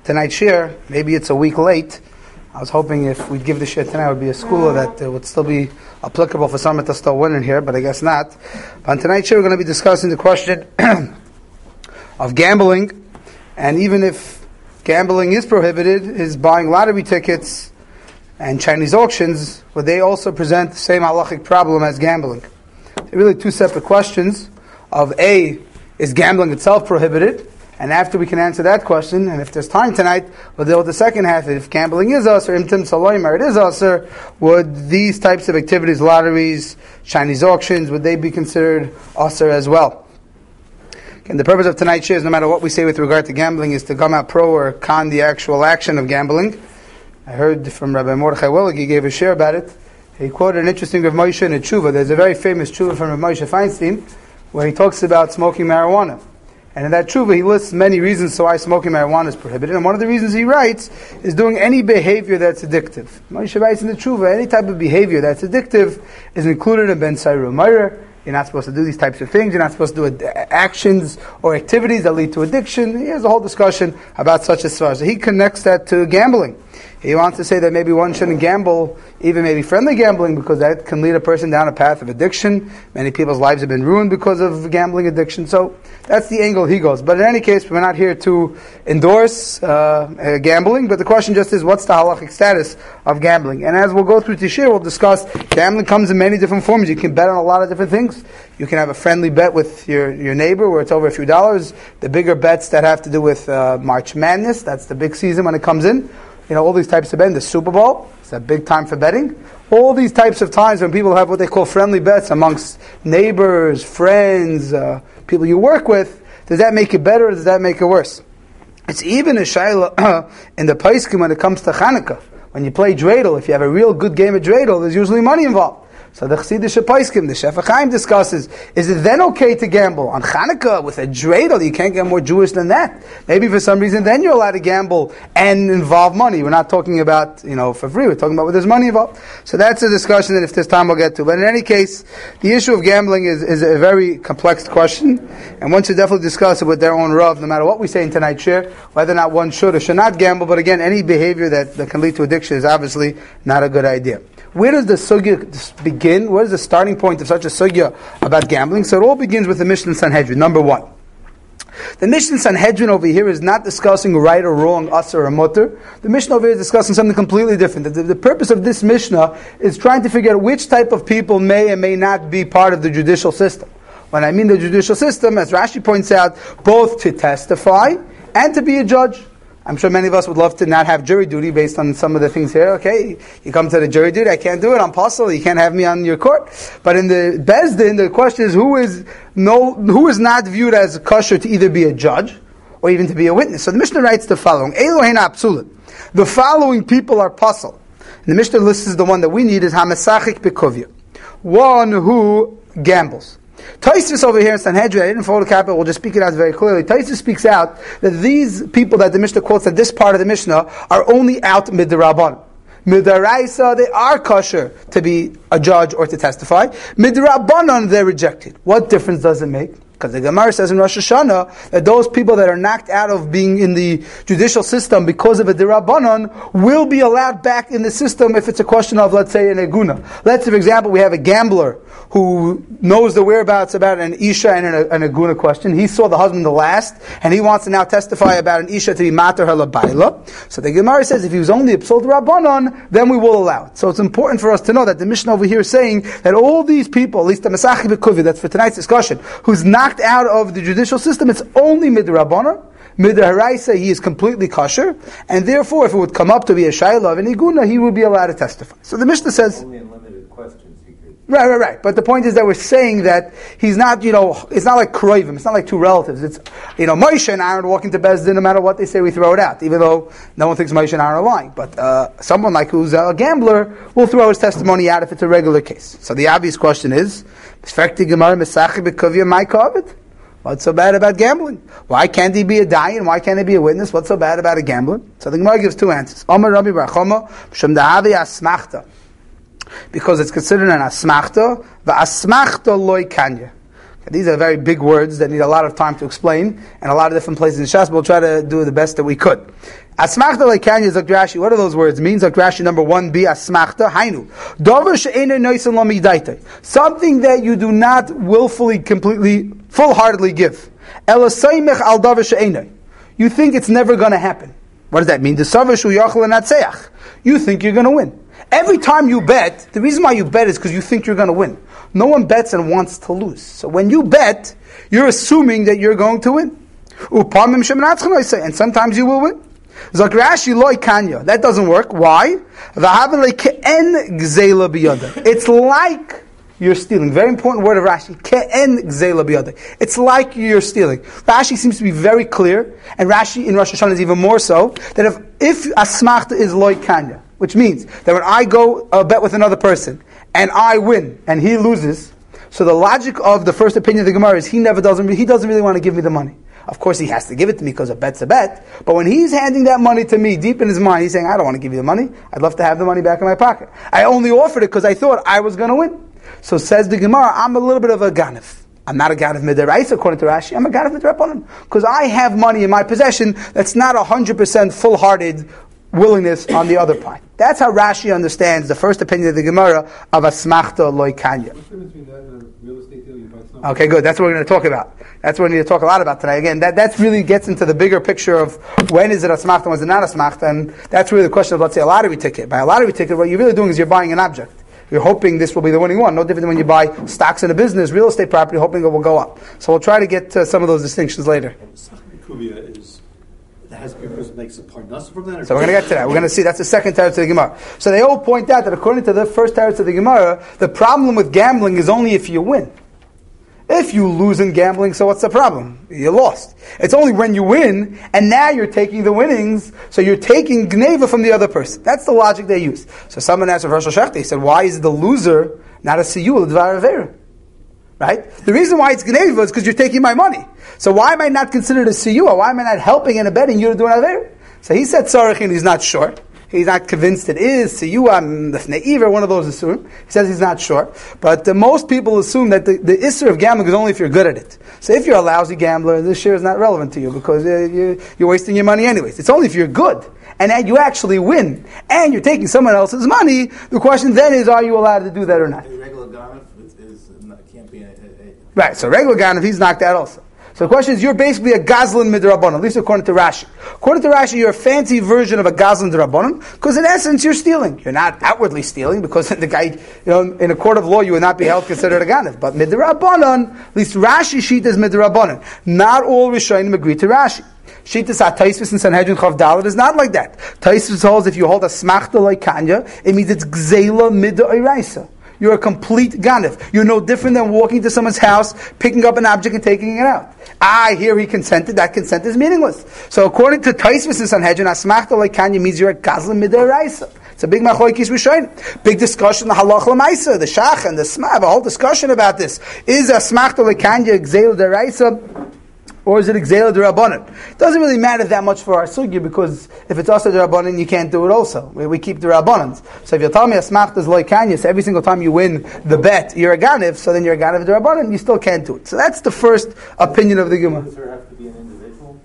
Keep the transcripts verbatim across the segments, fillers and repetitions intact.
tonight's shir. Maybe it's a week late. I was hoping if we'd give the shir tonight, it would be a school that uh, would still be applicable for some to still win in here, but I guess not. But on tonight's shir, we're going to be discussing the question of gambling, and even if gambling is prohibited, is buying lottery tickets and Chinese auctions, would they also present the same halachic problem as gambling? They're really two separate questions of A, is gambling itself prohibited? And after we can answer that question, and if there's time tonight, we'll deal with the second half. If gambling is us, or imtim saloimer, it is us, or would these types of activities, lotteries, Chinese auctions, would they be considered usher as well? And the purpose of tonight's shir is, no matter what we say with regard to gambling, is to come out pro or con the actual action of gambling. I heard from Rabbi Mordechai Willig, he gave a share about it. He quoted an interesting Rav Moshe in a tshuva. There's a very famous tshuva from Rav Moshe Feinstein, where he talks about smoking marijuana. And in that tshuva, he lists many reasons why smoking marijuana is prohibited. And one of the reasons he writes is doing any behavior that's addictive. Moshe writes in the tshuva, any type of behavior that's addictive is included in Ben Sairu Meir. You're not supposed to do these types of things. You're not supposed to do ad- actions or activities that lead to addiction. He has a whole discussion about such a svar. So he connects that to gambling. He wants to say that maybe one shouldn't gamble, even maybe friendly gambling, because that can lead a person down a path of addiction. Many people's lives have been ruined because of gambling addiction. So that's the angle he goes. But in any case, we're not here to endorse uh, uh, gambling, but the question just is, what's the halachic status of gambling? And as we'll go through Tishir, we'll discuss gambling comes in many different forms. You can bet on a lot of different things. You can have a friendly bet with your, your neighbor where it's over a few dollars. The bigger bets that have to do with uh, March Madness, that's the big season when it comes in. You know, all these types of betting, the Super Bowl, it's a big time for betting. All these types of times when people have what they call friendly bets amongst neighbors, friends, uh, people you work with, does that make it better or does that make it worse? It's even a shayla in the Paiskim when it comes to Chanukah. When you play dreidel, if you have a real good game of dreidel, there's usually money involved. So the Chassidish Paiskim, the Shef Chaim discusses, is it then okay to gamble on Chanukah with a dreidel? You can't get more Jewish than that. Maybe for some reason then you're allowed to gamble and involve money. We're not talking about, you know, for free. We're talking about where there's money involved. So that's a discussion that if there's time we'll get to. But in any case, the issue of gambling is, is a very complex question, and one should definitely discuss it with their own Rav, no matter what we say in tonight's shir, whether or not one should or should not gamble. But again, any behavior that, that can lead to addiction is obviously not a good idea. Where does the sugya begin? Where is the starting point of such a sugya about gambling? So it all begins with the Mishnah Sanhedrin, number one. The Mishnah Sanhedrin over here is not discussing right or wrong, usher or mutter. The Mishnah over here is discussing something completely different. The, the, the purpose of this Mishnah is trying to figure out which type of people may and may not be part of the judicial system. When I mean the judicial system, as Rashi points out, both to testify and to be a judge. I'm sure many of us would love to not have jury duty based on some of the things here. Okay, you come to the jury duty, I can't do it, I'm possible, you can't have me on your court. But in the Bezdin, the question is who is no, who is not viewed as kosher to either be a judge or even to be a witness. So the Mishnah writes the following: Elohein Apsulit. The following people are puzzle. And the Mishnah lists the one that we need is Hamasachik Bekovya, one who gambles. Taisus over here in Sanhedrin, I didn't photocopy it, we'll just speak it out very clearly. Taisus speaks out that these people that the Mishnah quotes at this part of the Mishnah are only out midrabban. Midaraisa, they are kosher to be a judge or to testify. Midrabbanan, they're rejected. What difference does it make? Because the Gemara says in Rosh Hashanah that those people that are knocked out of being in the judicial system because of a dirabbanon will be allowed back in the system if it's a question of, let's say, an eguna. Let's say, for example, we have a gambler who knows the whereabouts about an Isha and an, an eguna question. He saw the husband the last, and he wants to now testify about an Isha to be mater her labayla. So the Gemara says if he was only a psal dirabbanon, then we will allow it. So it's important for us to know that the Mishnah over here is saying that all these people, at least the Masachik B'Kuvi, that's for tonight's discussion, who's not out of the judicial system, it's only midrabbanan. Midraharaisa, he is completely kosher, and therefore, if it would come up to be a shayla of an iguna, he would be allowed to testify. So the Mishnah says, only in limited questions he could. Right, right, right. But the point is that we're saying that he's not, you know, it's not like kroivim, it's not like two relatives. It's, you know, Moshe and Aaron walk into Bezdin, no matter what they say, we throw it out, even though no one thinks Moshe and Aaron are lying. But uh, someone like who's a gambler will throw his testimony out if it's a regular case. So the obvious question is, what's so bad about gambling? Why can't he be a dayan? Why can't he be a witness? What's so bad about a gambler? So the Gemara gives two answers. Because it's considered an asmachta, the asmachta loy kanya. These are very big words that need a lot of time to explain, and a lot of different places in Shas, but we'll try to do the best that we could. Asmachta leikanya Zok Rashi. What do those words mean? Zok Rashi number one, be asmachta hainu. Dover she'enei noisan lo midaitei. Something that you do not willfully, completely, full-heartedly give. Elasaymech al dover she'enei. You think it's never going to happen. What does that mean? The savashu yachal anatseach. You think you're going to win. Every time you bet, the reason why you bet is because you think you're going to win. No one bets and wants to lose. So when you bet, you're assuming that you're going to win. And sometimes you will win. That doesn't work. Why? It's like you're stealing. Very important word of Rashi. It's like you're stealing. Rashi seems to be very clear, and Rashi in Rosh Hashanah is even more so, that if, if asmachta is loy kanya, which means that when I go uh, bet with another person, and I win, and he loses, so the logic of the first opinion of the Gemara is he never doesn't, he doesn't really want to give me the money. Of course he has to give it to me because a bet's a bet, but when he's handing that money to me, deep in his mind, he's saying, I don't want to give you the money, I'd love to have the money back in my pocket. I only offered it because I thought I was going to win. So says the Gemara, I'm a little bit of a ganif. I'm not a ganav midaraisa according to Rashi, I'm a ganav midarabanan. Because I have money in my possession that's not a hundred percent full-hearted willingness on the other part. That's how Rashi understands the first opinion of the Gemara of asmachta loy kanya. What's the difference between that and a real estate deal? You buy something. Okay, good. That's what we're going to talk about. That's what we need to talk a lot about today. Again, that that's really gets into the bigger picture of when is it asmachta, when is it not asmachta, and that's really the question of, let's say, a lottery ticket. By a lottery ticket, what you're really doing is you're buying an object. You're hoping this will be the winning one. No different than when you buy stocks in a business, real estate property, hoping it will go up. So we'll try to get to some of those distinctions later. Is that has to be a person makes a parnasa from that? So we're going to get to that. We're going to see that's the second teretz of the Gemara. So they all point out that according to the first teretz of the Gemara, the problem with gambling is only if you win. If you lose in gambling, so what's the problem? You lost. It's only when you win, and now you're taking the winnings, so you're taking gneva from the other person. That's the logic they use. So someone asked Rosh Hashanah, he said, why is the loser not a siyul, dvar avera? Right? The reason why it's gneva is because you're taking my money. So why am I not considered a siyua? Why am I not helping and abetting you to do an avera? So he said tzarich, he's not sure. He's not convinced it is siyua, neiver, one of those assume. He says he's not sure. But uh, most people assume that the, the isser of gambling is only if you're good at it. So if you're a lousy gambler, this share is not relevant to you because uh, you, you're wasting your money anyways. It's only if you're good and then you actually win and you're taking someone else's money. The question then is, are you allowed to do that or not? A regular garment is, is not, can't be a, a, a right. So regular ganav, he's knocked out also. So the question is, you're basically a gazlan midrabanan, at least according to Rashi. According to Rashi, you're a fancy version of a gazlan midrabanan, because in essence, you're stealing. You're not outwardly stealing, because the guy, you know, in a court of law, you would not be held considered a ganav. But midrabanan, at least Rashi sheet is midrabanan. Not all Rishonim agree to Rashi. Shittas HaTaisvis in Sanhedrin Chav Dalet is not like that. Taisvis holds if you hold a smachta like kanya, it means it's gzela midoiraisa. You're a complete ganif. You're no different than walking to someone's house, picking up an object and taking it out. I hear he consented. That consent is meaningless. So according to Taisvis and Sanhedrin, asmachta like kanya means you're a gazlan midaraisa. It's a big machlokes rishonim. Big discussion, the halach l'maisa, the shach and the sma, a whole discussion about this. Is asmachta like kanya gzela deraisa? Or is it Gzeila D'Rabbanan? It doesn't really matter that much for our sugya because if it's also D'Rabbanan, you can't do it also. We, we keep the Rabbanans. So if you tell me a smachta is loy kanya, so every single time you win the bet, you're a ganiv, so then you're a ganiv D'Rabbanan, you still can't do it. So that's the first opinion of the Gemara. Does there have to be an individual?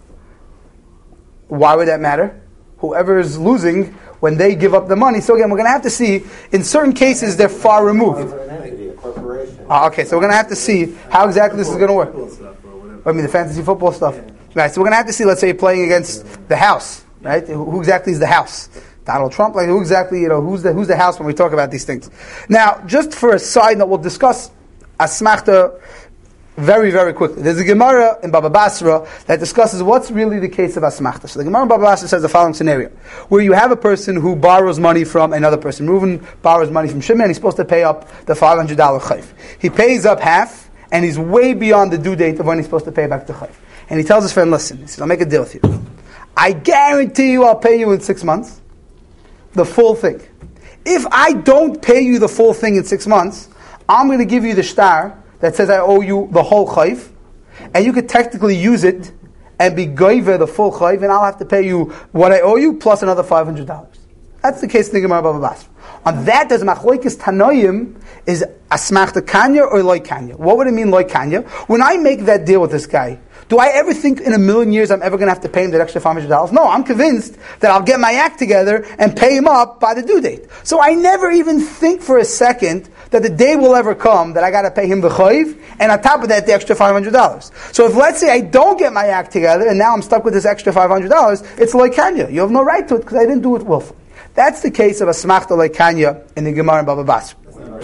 Why would that matter? Whoever is losing, when they give up the money, so again, we're going to have to see, in certain cases, they're far removed. An entity, a corporation. Ah, okay, so we're going to have to see how exactly this is going to work. I mean, the fantasy football stuff. Yeah. Right, so we're going to have to see, let's say, playing against the house, right? Who, who exactly is the house? Donald Trump? Like, who exactly, you know, who's the, who's the house when we talk about these things? Now, just for a side note, we'll discuss asmachta very, very quickly. There's a Gemara in Baba Basra that discusses what's really the case of asmachta. So the Gemara in Baba Basra says the following scenario, where you have a person who borrows money from another person. Reuven borrows money from Shimon, and he's supposed to pay up the five hundred dollars chayv. He pays up half, and he's way beyond the due date of when he's supposed to pay back the chayv. And he tells his friend, listen, he says, I'll make a deal with you. I guarantee you I'll pay you in six months, the full thing. If I don't pay you the full thing in six months, I'm going to give you the shtar that says I owe you the whole chayv, and you could technically use it and be goiver the full chayv, and I'll have to pay you what I owe you plus another five hundred dollars. That's the case in the Gemara Baba Basra. On that, does Machloikis Tanoim is Asmachta Kanya or Loi Kanya? What would it mean Loi Kanya? When I make that deal with this guy, do I ever think in a million years I'm ever going to have to pay him that extra five hundred dollars? No, I'm convinced that I'll get my act together and pay him up by the due date. So I never even think for a second that the day will ever come that I got to pay him the chayiv, and on top of that, the extra five hundred dollars. So if, let's say, I don't get my act together, and now I'm stuck with this extra five hundred dollars, it's Loi Kanya. You have no right to it because I didn't do it willfully. That's the case of a Smachta Loi Kanya in the Gemara and Baba Basra.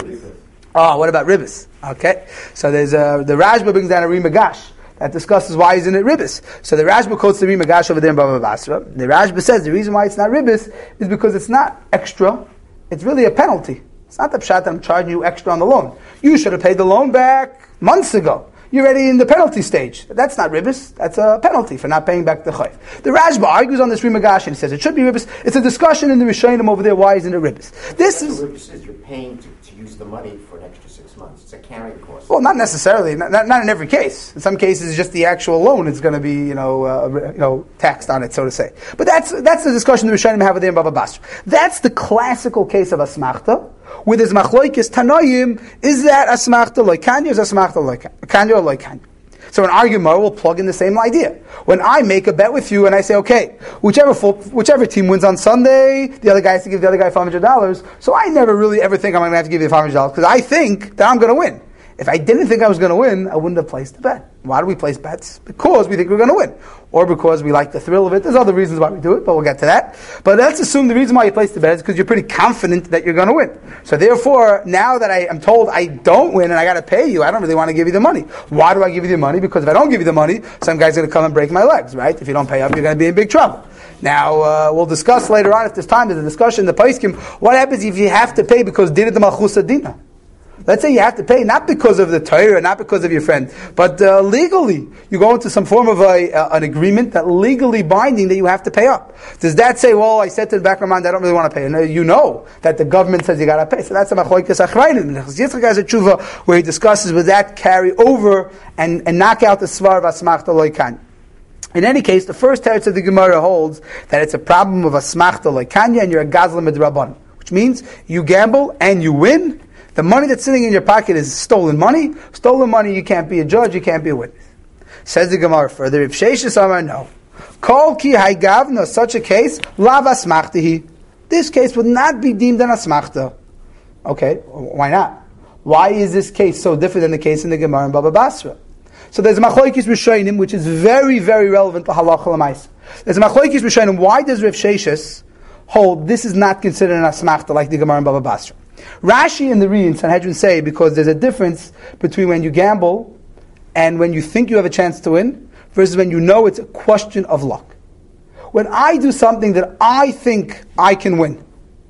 Oh, what about Ribbis? Okay, so there's a, the Rashba brings down a Rimagash that discusses why isn't it Ribbis. So the Rashba quotes the Rimagash over there in Baba Basra. The Rashba says the reason why it's not Ribbis is because it's not extra, it's really a penalty. It's not the pshat that I'm charging you extra on the loan. You should have paid the loan back months ago. You're already in the penalty stage. That's not ribbis. That's a penalty for not paying back the chayv. The Rashba argues on this Rimagash and he says it should be ribbis. It's a discussion in the Rishonim over there. Why isn't it ribbis? This is ribbis is you're paying to, to use the money for an extra six months. It's a carrying cost. Well, not necessarily. Not, not, not in every case. In some cases, just the actual loan is going to be you know uh, you know taxed on it, so to say. But that's that's the discussion the Rishonim have over there in Baba Basra. That's the classical case of asmachta. With his machloikis tanoim, is that asmachta loy kanya, is asmachta loy kanya or loy kanya? So an argument will plug in the same idea. When I make a bet with you and I say, okay, whichever full, whichever team wins on Sunday, the other guy has to give the other guy five hundred dollars. So I never really ever think I'm going to have to give you five hundred dollars because I think that I'm going to win. If I didn't think I was going to win, I wouldn't have placed the bet. Why do we place bets? Because we think we're going to win. Or because we like the thrill of it. There's other reasons why we do it, but we'll get to that. But let's assume the reason why you place the bet is because you're pretty confident that you're going to win. So therefore, now that I am told I don't win and I got to pay you, I don't really want to give you the money. Why do I give you the money? Because if I don't give you the money, some guy's going to come and break my legs, right? If you don't pay up, you're going to be in big trouble. Now, uh, we'll discuss later on, if there's time, there's a discussion in the Paiskim, what happens if you have to pay because did the Malchus Adina? Let's say you have to pay not because of the Torah, not because of your friend, but uh, legally. You go into some form of a, uh, an agreement that legally binding that you have to pay up. Does that say, well, I said to the back of my mind, I don't really want to pay. No, you know that the government says you got to pay. So that's a machloikas achrayim. Yitzchak has a tshuva where he discusses with that carry over and, and knock out the svar of asmachta loy kanya. In any case, the first teretz of the Gemara holds that it's a problem of asmachta loy kanya and you're a gazla midrabban, which means you gamble and you win. The money that's sitting in your pocket is stolen money. Stolen money, you can't be a judge, you can't be a witness. Says the Gemara further, if Sheishis Amar, no. Kol ki haigavna, such a case, lav asmachtahi. This case would not be deemed an asmachta. Okay, why not? Why is this case so different than the case in the Gemara in Baba Basra? So there's a machlokes rishonim, which is very, very relevant to halacha l'maisa. There's a machlokes rishonim. Why does Rav Sheishis hold this is not considered an asmachta like the Gemara in Baba Basra? Rashi and the Ri in Sanhedrin say because there's a difference between when you gamble and when you think you have a chance to win versus when you know it's a question of luck. When I do something that I think I can win,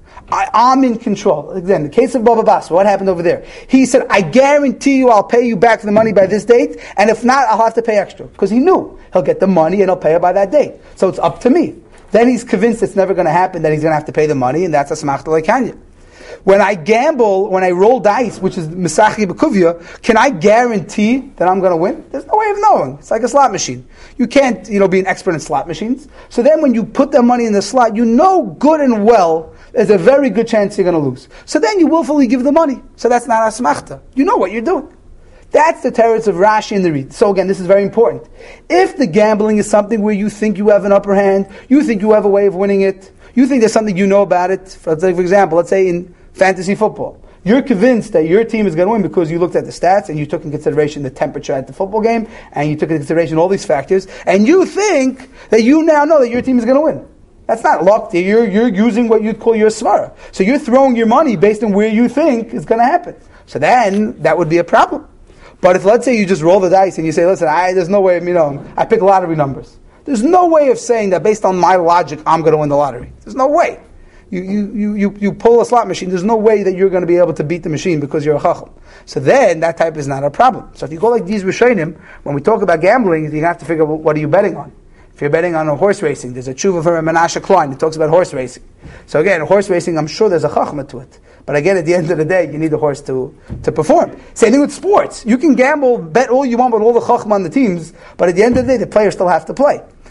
I, I'm in control. Again, the case of Baba Basra, what happened over there? He said, I guarantee you I'll pay you back the money by this date, and if not, I'll have to pay extra. Because he knew he'll get the money and he'll pay it by that date. So it's up to me. Then he's convinced it's never going to happen, that he's going to have to pay the money, and that's a smachta lekanya. When I gamble, when I roll dice, which is Misachi B'Kuvya, can I guarantee that I'm going to win? There's no way of knowing. It's like a slot machine. You can't, you know, be an expert in slot machines. So then when you put the money in the slot, you know good and well there's a very good chance you're going to lose. So then you willfully give the money. So that's not asmachta. You know what you're doing. That's the teretz of Rashi and the Reed. So again, this is very important. If the gambling is something where you think you have an upper hand, you think you have a way of winning it, you think there's something you know about it, for, for example, let's say in fantasy football. You're convinced that your team is going to win because you looked at the stats and you took in consideration the temperature at the football game and you took in consideration all these factors and you think that you now know that your team is going to win. That's not luck. You're, you're using what you'd call your svara. So you're throwing your money based on where you think is going to happen. So then that would be a problem. But if let's say you just roll the dice and you say, listen, I, there's no way of me knowing. I pick lottery numbers. There's no way of saying that based on my logic I'm going to win the lottery. There's no way. You, you, you, you pull a slot machine, there's no way that you're going to be able to beat the machine because you're a chacham. So then, that type is not a problem. So if you go like these Rishonim, when we talk about gambling, you have to figure out what are you betting on. If you're betting on a horse racing, there's a tshuva from Menashe Klein that talks about horse racing. So again, horse racing, I'm sure there's a chachma to it. But again, at the end of the day, you need the horse to, to perform. Same thing with sports. You can gamble, bet all you want with all the chachma on the teams, but at the end of the day, the players still have to play.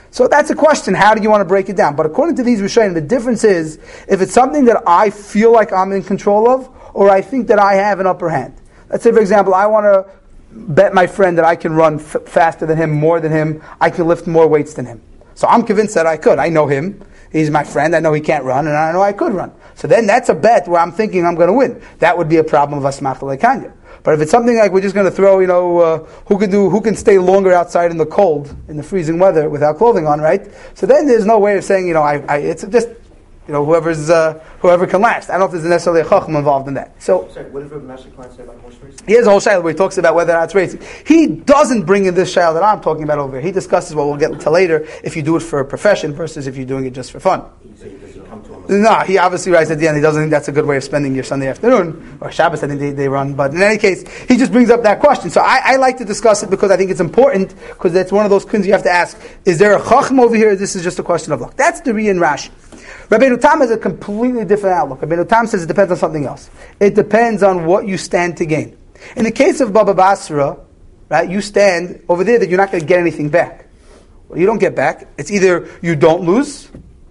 So that's a question. How do you want to break it down? But according to these Rishonim, the difference is if it's something that I feel like I'm in control of, or I think that I have an upper hand. Let's say, for example, I want to bet my friend that I can run f- faster than him, more than him, I can lift more weights than him. So I'm convinced that I could. I know him. He's my friend. I know he can't run, and I know I could run. So then that's a bet where I'm thinking I'm going to win. That would be a problem of asmach lekanya. But if it's something like we're just going to throw, you know, uh, who can do, who can stay longer outside in the cold, in the freezing weather without clothing on, right? So then there's no way of saying, you know, I, I it's just, you know, whoever's uh, whoever can last. I don't know if there's necessarily a chacham involved in that. So, Sorry, what did Rabbi Masha Klein say about horse racing? he has a whole shayla where he talks about whether or not it's racing. He doesn't bring in this shayla that I'm talking about over here. He discusses what we'll get to later if you do it for a profession versus if you're doing it just for fun. So does he come to him? No, he obviously writes at the end. He doesn't think that's a good way of spending your Sunday afternoon or Shabbos. I think they, they run, but in any case, he just brings up that question. So I, I like to discuss it because I think it's important because it's one of those questions you have to ask: is there a chacham over here? Or this is just a question of luck. That's the Ri and Rashi. Rabbeinu Tam has a completely different outlook. Rabbeinu Tam says it depends on something else. It depends on what you stand to gain. In the case of Baba Basra, right, you stand over there that you're not going to get anything back. Well, you don't get back. It's either you don't lose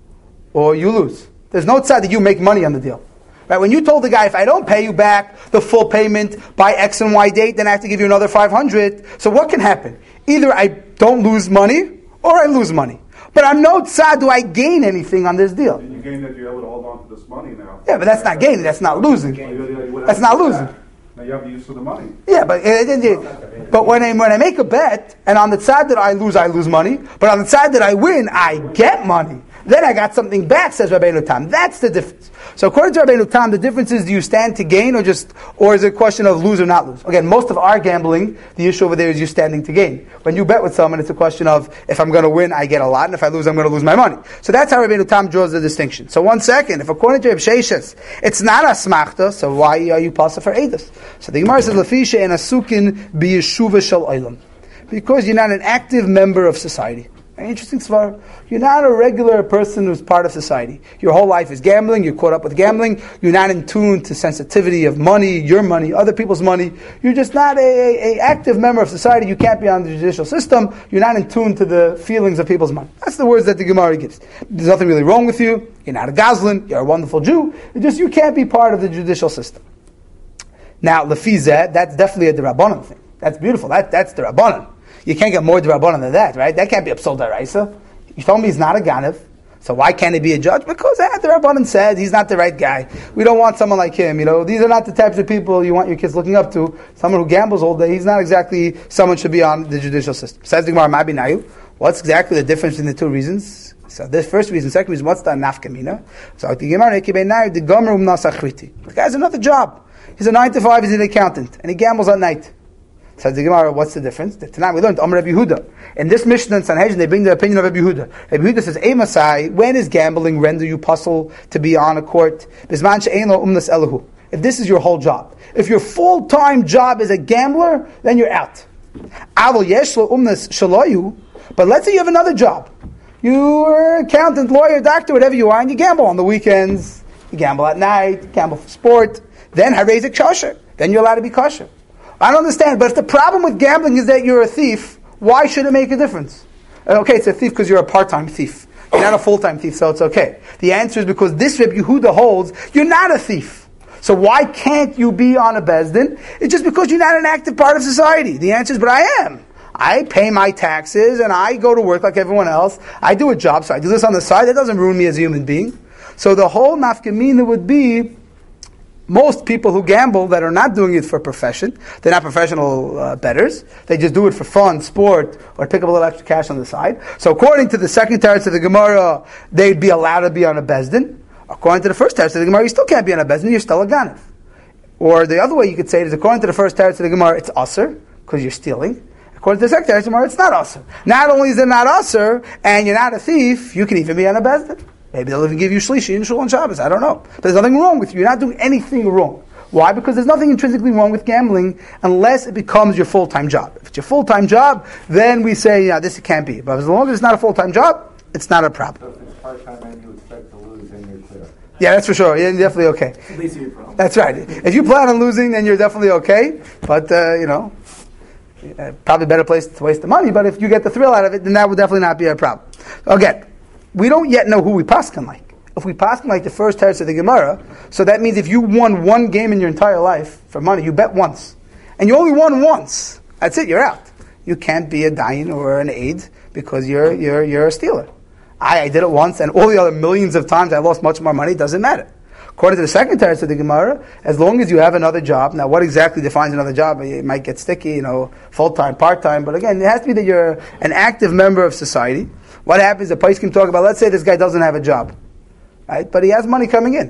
or you lose. There's no tzad that you make money on the deal. Right? When you told the guy, if I don't pay you back the full payment by X and Y date, then I have to give you another five hundred. So what can happen? Either I don't lose money or I lose money. But I'm no tzad, do I gain anything on this deal? You gain that you're able to hold on to this money now. Yeah, but that's not gaining, that's not losing. That's not losing. Now you have the use of the money. Yeah, but uh, but when I when I make a bet, and on the side that I lose, I lose money. But on the side that I win, I get money. Then I got something back, says Rabbeinu Tam. That's the difference. So according to Rabbeinu Tam, the difference is: do you stand to gain, or just, or is it a question of lose or not lose? Again, most of our gambling, the issue over there is you standing to gain. When you bet with someone, it's a question of if I'm going to win, I get a lot, and if I lose, I'm going to lose my money. So that's how Rabbeinu Tam draws the distinction. So one second, if according to Reb Sheshes, it's not a smachta, so why are you passer for edus? So the Gemara says, "Lafisha and asukin biyeshuva shel olam," because you're not an active member of society. An interesting svar. You're not a regular person who's part of society. Your whole life is gambling. You're caught up with gambling. You're not in tune to sensitivity of money, your money, other people's money. You're just not a, a, a active member of society. You can't be on the judicial system. You're not in tune to the feelings of people's money. That's the words that the Gemara gives. There's nothing really wrong with you. You're not a Goslin. You're a wonderful Jew. It's just you can't be part of the judicial system. Now, lefizeh, that's definitely a D'Rabbanan thing. That's beautiful. That that's the Rabbanan. You can't get more D'Rabbanan than that, right? That can't be Psal D'Oraisa. You told me he's not a Ganav, so why can't he be a judge? Because eh, the Rabbanan said he's not the right guy. We don't want someone like him. You know, these are not the types of people you want your kids looking up to. Someone who gambles all day. He's not exactly someone should be on the judicial system. Says the Gemara, Mabi Nayu. What's exactly the difference in the two reasons? So this first reason, second reason, what's the nafkamina? So the Gemara, the Gomer um nasachriti. The guy has another job. He's a nine to five. He's an accountant, and he gambles at night. Says the Gemara, what's the difference? Tonight we learned Amar Rabbi Yehuda. In this Mishnah in Sanhedrin, they bring the opinion of Rabbi Yehuda. Rabbi Yehuda says, Emasai, when is gambling render you puzzle to be on a court? Bisman she'ein lo umnas elahu. If this is your whole job, if your full-time job is a gambler, then you're out. Avol yesh lo umnas shaloyu. But let's say you have another job. You're an accountant, lawyer, doctor, whatever you are, and you gamble on the weekends. You gamble at night, you gamble for sport. Then harezik kosher. Then you're allowed to be kosher. I don't understand, but if the problem with gambling is that you're a thief, why should it make a difference? Okay, it's a thief because you're a part-time thief. You're not a full-time thief, so it's okay. The answer is because this Reb Yehuda holds, you're not a thief. So why can't you be on a Bezdin? It's just because you're not an active part of society. The answer is, but I am. I pay my taxes, and I go to work like everyone else. I do a job, so I do this on the side. That doesn't ruin me as a human being. So the whole nafkamina would be, most people who gamble that are not doing it for a profession, they're not professional uh, bettors. They just do it for fun, sport, or pick up a little extra cash on the side. So according to the second teretz of the Gemara, they'd be allowed to be on a bezdin. According to the first teretz of the Gemara, you still can't be on a bezdin. You're still a ganav. Or the other way you could say it is, according to the first teretz of the Gemara, it's aser because you're stealing. According to the second teretz of the Gemara, it's not aser. Not only is it not aser, and you're not a thief, you can even be on a bezdin. Maybe they'll even give you shlishi in Shul on Shabbos. I don't know. But there's nothing wrong with you. You're not doing anything wrong. Why? Because there's nothing intrinsically wrong with gambling unless it becomes your full-time job. If it's your full-time job, then we say, yeah, this it can't be. But as long as it's not a full-time job, it's not a problem. So if it's part-time and you expect to lose, then you're clear. Yeah, that's for sure. You're definitely okay. At least your problem. That's right. If you plan on losing, then you're definitely okay. But, uh, you know, uh, probably a better place to waste the money, but if you get the thrill out of it, then that would definitely not be a problem. Again, we don't yet know who we paskin like. If we paskin like the first teretz of the Gemara, so that means if you won one game in your entire life for money, you bet once, and you only won once, that's it, you're out. You can't be a dayan or an aid because you're you're you're a stealer. I, I did it once, and all the other millions of times I lost much more money. Doesn't matter. According to the second teretz of the Gemara, as long as you have another job, now what exactly defines another job? It might get sticky, you know, full-time, part-time, but again, it has to be that you're an active member of society. What happens, the place can talk about, let's say this guy doesn't have a job, right? But he has money coming in.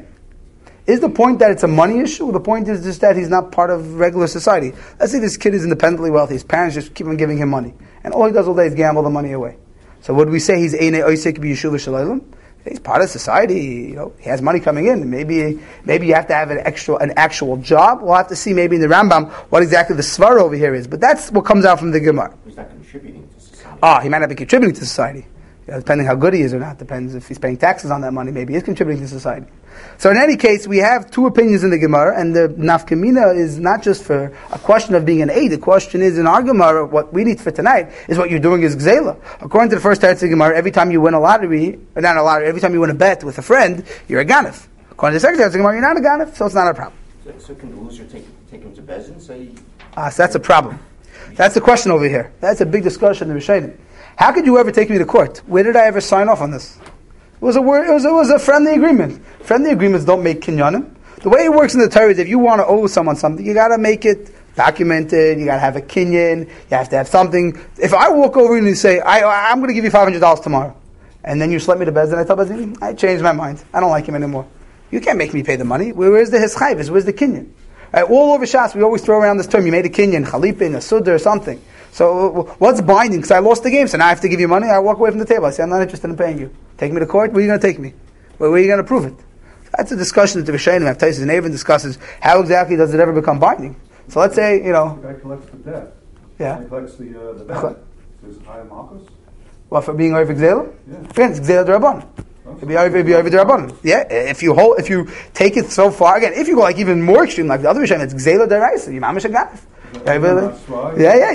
Is the point that it's a money issue? The point is just that he's not part of regular society. Let's say this kid is independently wealthy, his parents just keep on giving him money, and all he does all day is gamble the money away. So would we say he's Einei Oisek B'Yeshuva Shalaylim? He's part of society, you know, he has money coming in. Maybe maybe you have to have an extra an actual job. We'll have to see maybe in the Rambam what exactly the svar over here is. But that's what comes out from the Gemara. He's not contributing to society. Ah, he might not be contributing to society. Yeah, depending how good he is or not. Depends if he's paying taxes on that money. Maybe he's contributing to society. So in any case, we have two opinions in the Gemara, and the nafkamina is not just for a question of being an aid. The question is in our Gemara, what we need for tonight is what you're doing is gzela. According to the first teretz of the Gemara, every time you win a lottery, or not a lottery, every time you win a bet with a friend, you're a ganef. According to the second teretz of the Gemara, you're not a ganef, so it's not a problem. So, so can the loser take, take him to Bezin? Say, Ah, so that's a problem. That's the question over here. That's a big discussion in the Rishonim. How could you ever take me to court? Where did I ever sign off on this? It was a word, it was, it was a friendly agreement. Friendly agreements don't make kinyanim. The way it works in the Torah is if you want to owe someone something, you got to make it documented. You got to have a kinyan. You have to have something. If I walk over and you say, I, I'm going to give you five hundred dollars tomorrow, and then you slap me to Bezdin, I tell Bezdin, I changed my mind. I don't like him anymore. You can't make me pay the money. Where, where's the hischayvus? Where's the kinyan? Right, all over Shas, we always throw around this term. You made a kinyan, chalipin, a suda, or something. So what's binding? Because I lost the game, so now I have to give you money. I walk away from the table. I say, I'm not interested in paying you. Take me to court. Where are you going to take me? Where, where are you going to prove it? That's a discussion that the Rishonim have. Taisus and Avon discusses how exactly does it ever become binding. So let's say, you know, The guy collects the debt. yeah. He collects the, uh, the debt. Is it Hayam Malchus? Well, for being over Gzela? Yeah. Again, it's Gzela D'Rabbanan. It'd be over, it'd be over D'Rabbanan. Yeah, if you hold, if you take it so far, again, if you go like even more extreme, like the other Rishonim, it's Gzela D'Raisa. You mamish a ganef. Yeah, yeah,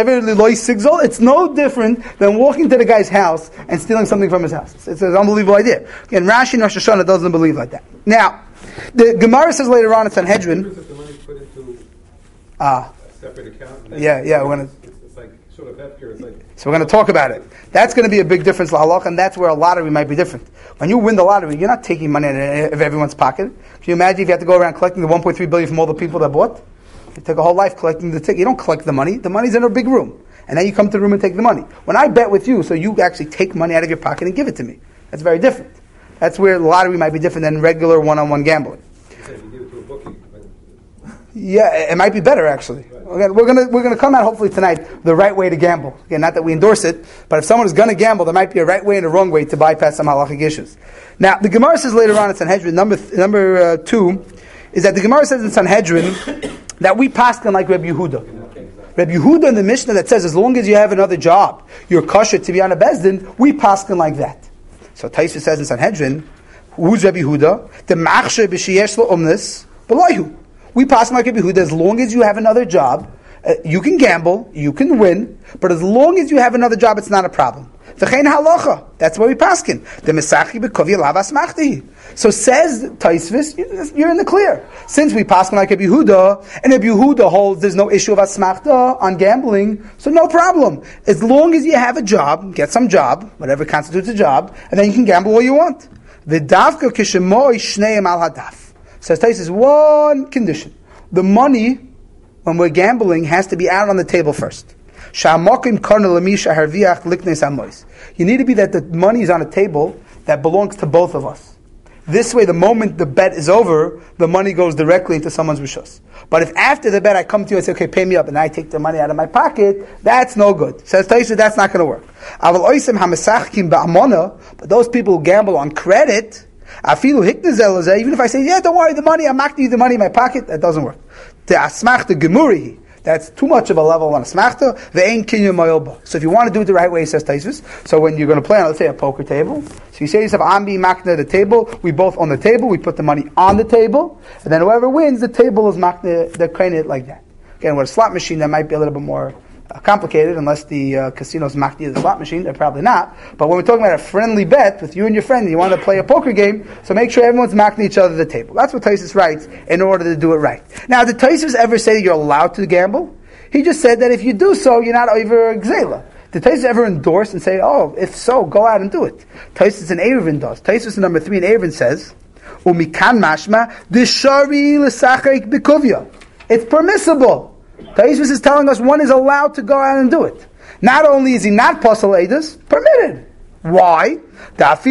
yeah. It's no different than walking to the guy's house and stealing something from his house. It's, it's an unbelievable idea. Again, Rashi and Rosh Hashanah doesn't believe like that. Now, the Gemara says later on in Sanhedrin. The money put into Ah, a separate account. yeah, yeah. We're gonna. It's, it's like sort of hefker. It's like So we're going to talk about it. That's going to be a big difference, lahalach, and that's where a lottery might be different. When you win the lottery, you're not taking money out of everyone's pocket. Can you imagine if you had to go around collecting the one point three billion from all the people that bought? You take a whole life collecting the ticket. You don't collect the money. The money's in a big room. And then you come to the room and take the money. When I bet with you, so you actually take money out of your pocket and give it to me. That's very different. That's where the lottery might be different than regular one-on-one gambling. you said you give it to a bookie. Yeah, it might be better actually. Again, we're gonna we're gonna come out hopefully tonight the right way to gamble. Again, not that we endorse it, but if someone is gonna gamble, there might be a right way and a wrong way to bypass some halachic issues. Now, the Gemara says later on in Sanhedrin, number th- number uh, two, is that the Gemara says in Sanhedrin that we paskin like Reb Yehuda. Reb Yehuda in the Mishnah that says as long as you have another job, you're kosher to be on a bezdin. We paskin like that. So Taisva says in Sanhedrin, who's Reb Yehuda? The machsher b'sheyesh lo umnis b'loihu. We pass like Rabbi Yehuda, as long as you have another job, uh, you can gamble, you can win, but as long as you have another job, it's not a problem. V'chein halacha. That's why we paskin. The mesachi b'kovi lavas machti. So says Taisvis, you're in the clear. Since we paskin like Rabbi Yehuda, and Rabbi Yehuda holds there's no issue of asmachta on gambling, so no problem. As long as you have a job, get some job, whatever constitutes a job, and then you can gamble all you want. V'davka kishemoy shneim al hadaf. Says Taisus, one condition. The money, when we're gambling, has to be out on the table first. You need to be that the money is on a table that belongs to both of us. This way, the moment the bet is over, the money goes directly into someone's rishus. But if after the bet I come to you and say, okay, pay me up, and I take the money out of my pocket, that's no good. Says Taisus, that's not going to work. But those people who gamble on credit, even if I say, yeah, don't worry, the money, I'm not going to use the money in my pocket, that doesn't work. That's too much of a level on a smachta. So if you want to do it the right way, says Taisus, so when you're going to play on, let's say, a poker table, so you say to yourself, I'm being makna at the table, we both on the table, we put the money on the table, and then whoever wins, the table is makna, they're kind of like that. Again, with a slot machine, that might be a little bit more Uh, complicated, unless the uh, casino's machdi the slot machine, they're probably not. But when we're talking about a friendly bet with you and your friend, and you want to play a poker game, so make sure everyone's machdi each other at the table. That's what Taisus writes in order to do it right. Now, did Taisus ever say that you're allowed to gamble? He just said that if you do so, you're not over gzela. Did Taisus ever endorse and say, oh, if so, go out and do it? Taisus in Eruvin does. Taisus in number three in Eruvin says, Umikan mashma dishari l'sachek b'kuvya. It's permissible. Taisus is telling us one is allowed to go out and do it. Not only is he not posel edus, permitted. Why? Because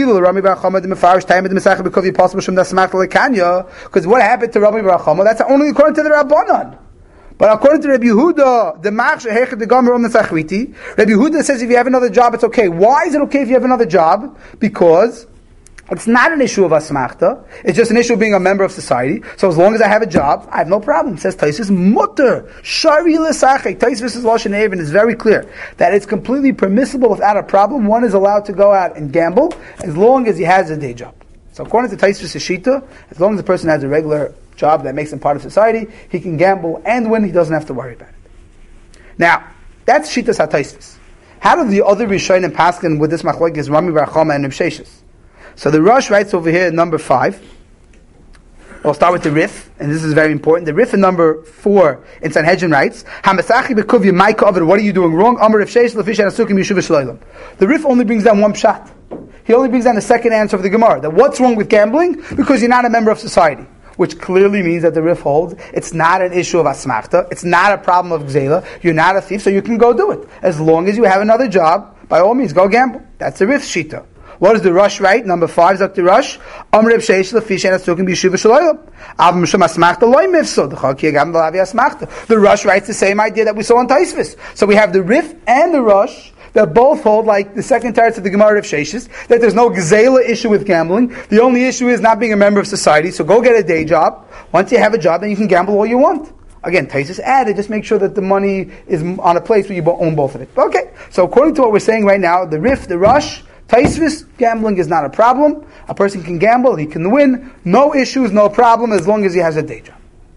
what happened to Rabbi Bar Chama? That's only according to the Rabbanon. But according to Rabbi Yehuda, the Machsheh the Gomer on the Tzachviti, Rabbi Yehuda says if you have another job, it's okay. Why is it okay if you have another job? Because it's not an issue of asmachta. It's just an issue of being a member of society. So as long as I have a job, I have no problem. Says Taisus, mutter, shari l'sachek. Taisus' Lashon Eruvin is very clear that it's completely permissible without a problem. One is allowed to go out and gamble as long as he has a day job. So according to Taisus' Shita, as long as the person has a regular job that makes him part of society, he can gamble and win. He doesn't have to worry about it. Now, that's Shita's HaTaisus. How do the other Rishonim paskin with this machlokes Rami Bar Chama and Reb Sheshes? So the Rosh writes over here, number five. We'll start with the Rif, and this is very important. The Rif in number four in Sanhedrin writes, "Hamasachi bekuvya Maika Ovid. What are you doing wrong? Amar Reb Sheish lefish anasukim yeshuv shloilam." The Rif only brings down one pshat. He only brings down the second answer of the Gemara. That what's wrong with gambling? Because you're not a member of society. Which clearly means that the Rif holds it's not an issue of asmachta. It's not a problem of gzela. You're not a thief, so you can go do it as long as you have another job. By all means, go gamble. That's the Rif shita. What does the Rush write? Number five, Zakti Rush. Amr Reb Sheish lefish anasukim b'yeshuv shloilam. Av mishum asmachta loy mifsod. Chaki agam b'lavi asmachta. The Rush writes the same idea that we saw in Taisvis. So we have the Rif and the Rush that both hold, like the second teretz of the Gemara of Sheshes, that there's no gzela issue with gambling. The only issue is not being a member of society. So go get a day job. Once you have a job, then you can gamble all you want. Again, Taisus added, just make sure that the money is on a place where you own both of it. Okay, so according to what we're saying right now, the Rif, the Rush, Taisvis, gambling is not a problem. A person can gamble, he can win. No issues, no problem, as long as he has a day job.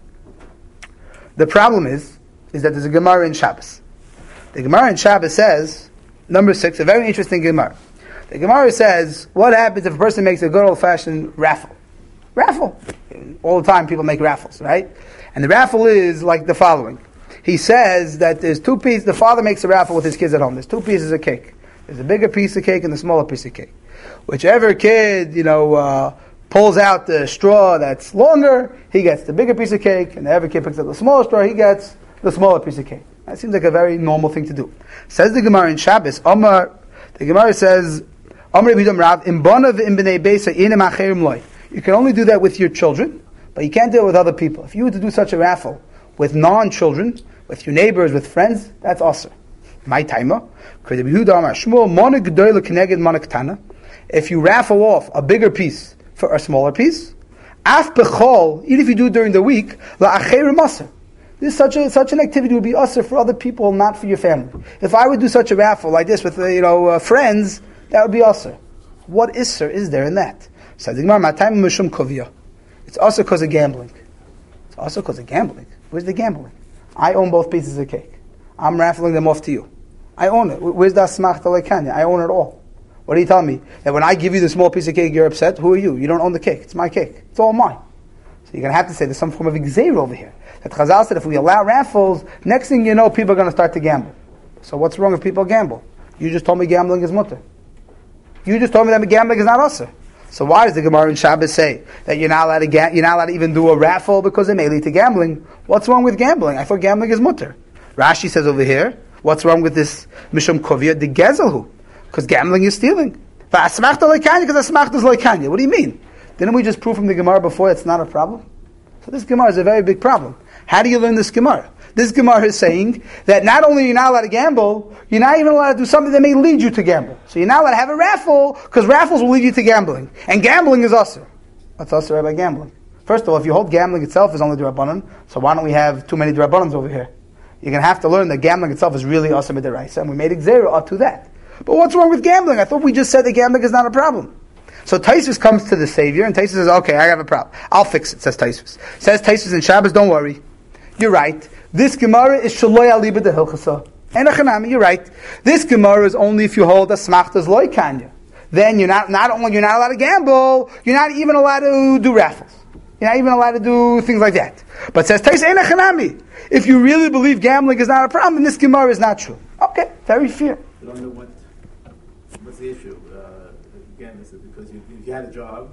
The problem is, is that there's a Gemara in Shabbos. The Gemara in Shabbos says, number six, a very interesting Gemara. The Gemara says, what happens if a person makes a good old-fashioned raffle? Raffle. All the time people make raffles, right? And the raffle is like the following. He says that there's two pieces, the father makes a raffle with his kids at home. There's two pieces of cake. There's a bigger piece of cake and a smaller piece of cake. Whichever kid, you know, uh, pulls out the straw that's longer, he gets the bigger piece of cake, and the other kid picks up the smaller straw, he gets the smaller piece of cake. That seems like a very normal thing to do. Says the Gemara in Shabbos, Omar, the Gemara says, Omar Bidam Rav, im bonav im bnei beisa inem acherim loy. You can only do that with your children, but you can't do it with other people. If you were to do such a raffle with non-children, with your neighbors, with friends, that's awesome. My timer. If you raffle off a bigger piece for a smaller piece, even if you do it during the week, this such a such an activity would be usher for other people, not for your family. If I would do such a raffle like this with you know uh, friends, that would be usher. What isser is there in that? It's also because of gambling. It's also because of gambling. Where's the gambling? I own both pieces of cake. I'm raffling them off to you. I own it. Where's that smachta lekanya? I own it all. What do you tell me? That when I give you the small piece of cake, you're upset? Who are you? You don't own the cake. It's my cake. It's all mine. So you're going to have to say there's some form of exer over here. That Chazal said if we allow raffles, next thing you know, people are going to start to gamble. So what's wrong if people gamble? You just told me gambling is mutter. You just told me that gambling is not usher. So why does the Gemara in Shabbos say that you're not allowed to ga- you're not allowed to even do a raffle because it may lead to gambling? What's wrong with gambling? I thought gambling is mutter. Rashi says over here, what's wrong with this mishum kovia the gezelhu? Because gambling is stealing. Because asmachta is loikanya. What do you mean? Didn't we just prove from the Gemara before it's not a problem? So this Gemara is a very big problem. How do you learn this Gemara? This Gemara is saying that not only are you not allowed to gamble, you're not even allowed to do something that may lead you to gamble. So you're not allowed to have a raffle, because raffles will lead you to gambling. And gambling is usher. What's usher about gambling? First of all, if you hold gambling itself is only D'Rabbanan, so why don't we have too many D'Rabbanans over here? You're going to have to learn that gambling itself is really usher midiraisa, and we made Xera up to that. But what's wrong with gambling? I thought we just said that gambling is not a problem. So Taisus comes to the Savior, and Taisus says, okay, I have a problem. I'll fix it, says Taisus. Says Taisus in Shabbos, don't worry. You're right. This Gemara is Shaloi Aliba de Hilchasa. Ein Achanami, you're right. This Gemara is only if you hold a smachtas loy kanya. Then you're not, not only you're not allowed to gamble, you're not even allowed to do raffles. You're not even allowed to do things like that. But it says Tais Ein Achanami. If you really believe gambling is not a problem, then this Gemara is not true. Okay, very fair. I don't know what, what's the issue. Uh, again, is it because you, if you had a job,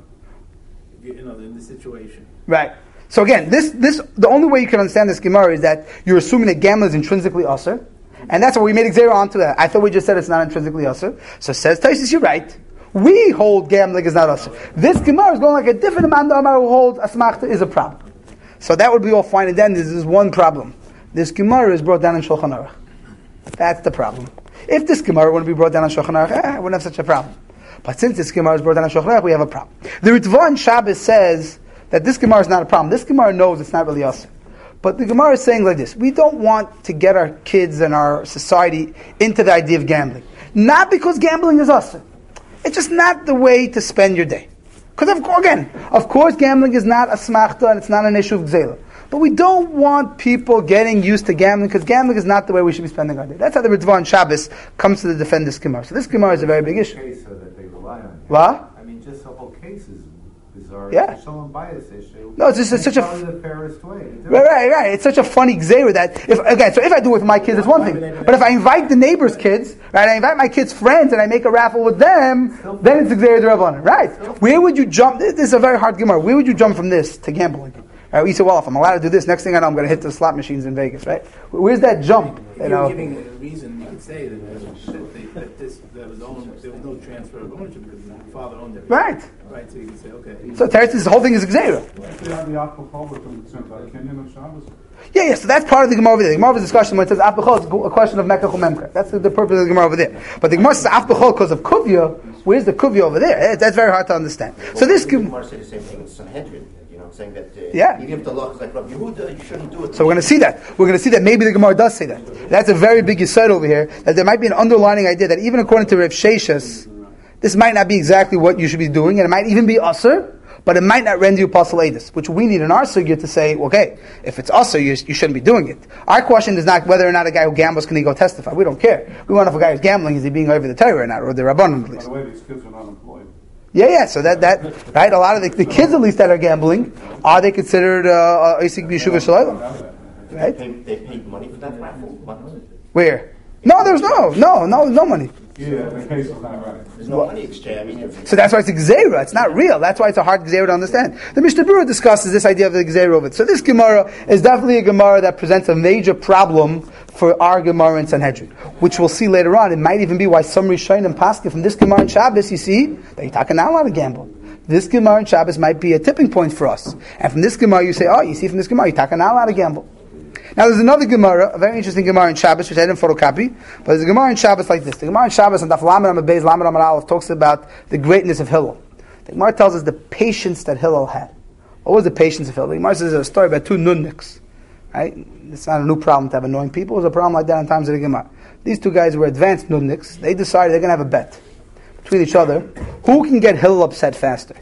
you, you know, in this situation. Right. So again, this, this, the only way you can understand this Gemara is that you're assuming that gambling is intrinsically usher, and that's why we made Xera onto that. I thought we just said it's not intrinsically usher. So says Taisus, you're right. We hold gambling is not usher. This Gemara is going like a different amount of Amar who holds asmachta is a problem. So that would be all fine, and then there's this one problem. This Gemara is brought down in Shulchan Aruch. That's the problem. If this Gemara wouldn't be brought down in Shulchan Aruch, eh, I wouldn't have such a problem. But since this Gemara is brought down in Shulchan Aruch, we have a problem. The Ritva in Shabbos says that this Gemara is not a problem. This Gemara knows it's not really us. But the Gemara is saying like this: we don't want to get our kids and our society into the idea of gambling. Not because gambling is us. It's just not the way to spend your day. Because of course, again, of course gambling is not a smachta and it's not an issue of gzela. But we don't want people getting used to gambling because gambling is not the way we should be spending our day. That's how the Ritva on Shabbos comes to defend this Gemara. So this Gemara is a very big issue. Case so that they rely on. What? I mean, just the whole case is bizarre. Yeah. It's someone bias issue. No, it's just it's It's such a probably the fairest way. to do right, it. right, right. It's such a funny gzeira that if again, so if I do it with my kids, it's one thing. But if I invite the neighbor's kids, right, I invite my kids' friends and I make a raffle with them, then it's gzeira d'Rabbanan, right? Where would you jump? This is a very hard Gemara. Where would you jump from this to gambling? Right, we say, well, if I'm allowed to do this, next thing I know, I'm going to hit the slot machines in Vegas, right? Where's that jump? If You you know, were giving a reason, you could say that, that, they, that this, there was, own, there was no transfer of ownership because the father owned everything. right? Right, so you could say, okay. So Teretz, this whole thing is gzeira. Actually, on the alcohol with the Tzimtzah Kenyan of Shabbos. Yeah, yeah. So that's part of the Gemara over there. The Gemara discussion when it says Afbechol, it's a question of Mekach Memka. That's the, the purpose of the Gemara over there. But the Gemara says Afbechol because of Kuvya. Where's the Kuvya over there? That's very hard to understand. So this the Gemara say the same thing in Sanhedrin. Saying that uh, Yeah. even if the law is like Rabbi Yehuda, you shouldn't do it. So we're going to see that. We're going to see that maybe the Gemara does say that. That's a very big yesod over here, that there might be an underlining idea that even according to Rav Sheshas, this might not be exactly what you should be doing, and it might even be usher, but it might not render you apostle edus, which we need in our sugya to say, okay, if it's usher, you, you shouldn't be doing it. Our question is not whether or not a guy who gambles can he go testify. We don't care. We want if a guy who's gambling, is he being over the Torah or not, or the Rabbanon at By least. the way, these kids are not employed. Yeah, yeah. So that, that right, a lot of the, the kids at least that are gambling, are they considered uh, Isik B'Yeshuva Shalayla? Right? They, they paid money for that raffle. What was it? Where? No, there's no, no, no, no money. Yeah, the case is not right. There's no money exchange. I mean, if- So that's why it's a gzeira. It's not real. That's why it's a hard gzeira to understand. The Mishnah Berurah discusses this idea of the gzeira of it. So this Gemara is definitely a Gemara that presents a major problem for our Gemara in Sanhedrin, which we'll see later on. It might even be why some Rishonim and Paskin from this Gemara in Shabbos, you see, that you're talking not allowed to gamble. This Gemara in Shabbos might be a tipping point for us. And from this Gemara you say, oh, you see from this Gemara, you're talking not allowed to gamble. Now there's another Gemara, a very interesting Gemara in Shabbos, which I didn't photocopy, but there's a Gemara in Shabbos like this. The Gemara in Shabbos on Daf Lamed Amud Beis Lamed Amud Aleph talks about the greatness of Hillel. The Gemara tells us the patience that Hillel had. What was the patience of Hillel? The Gemara says a story about two nunniks. Right? It's not a new problem to have annoying people. It was a problem like that in times of the Gemara. These two guys were advanced nunniks. They decided they're going to have a bet between each other. Who can get Hillel upset faster?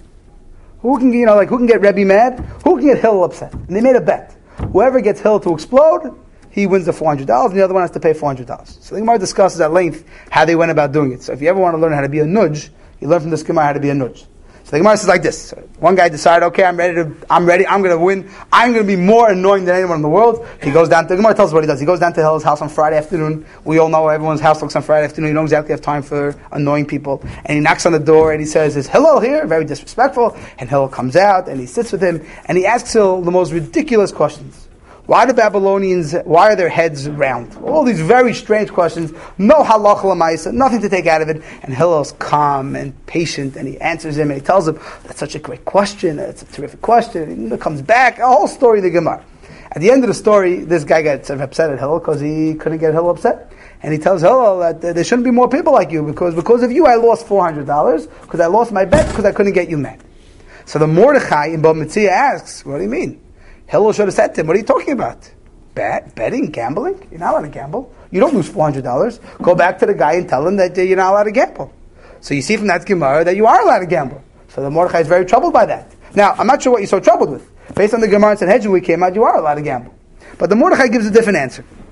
Who can, you know, like who can get Rebbe mad? Who can get Hillel upset? And they made a bet. Whoever gets Hillel to explode, he wins the four hundred dollars, and the other one has to pay four hundred dollars. So the Gemara discusses at length how they went about doing it. So if you ever want to learn how to be a nudge, you learn from this Gemara how to be a nudge. So the Gemara says like this. So one guy decided, okay, I'm ready to, I'm ready, I'm going to win. I'm going to be more annoying than anyone in the world. He goes down to, the Gemara tells us what he does. He goes down to Hillel's house on Friday afternoon. We all know everyone's house looks on Friday afternoon. You don't exactly have time for annoying people. And he knocks on the door and he says, is Hillel here? Very disrespectful. And Hillel comes out and he sits with him and he asks Hillel the most ridiculous questions. Why do Babylonians, why are their heads round? All these very strange questions. No halacha l'maisa, nothing to take out of it. And Hillel's calm and patient, and he answers him, and he tells him, that's such a great question, it's a terrific question. And he comes back, a whole story of the Gemara. At the end of the story, this guy gets upset at Hillel because he couldn't get Hillel upset. And he tells Hillel that uh, there shouldn't be more people like you, because because of you I lost four hundred dollars, because I lost my bet, because I couldn't get you mad. So the Mordechai in Bava Metzia asks, what do you mean? Hillel should have said to him, what are you talking about? Bet, betting, gambling? You're not allowed to gamble. You don't lose four hundred dollars. Go back to the guy and tell him that uh, you're not allowed to gamble. So you see from that Gemara that you are allowed to gamble. So the Mordechai is very troubled by that. Now, I'm not sure what you're so troubled with. Based on the Gemara in Sanhedrin we came out, you are allowed to gamble. But the Mordechai gives a different answer.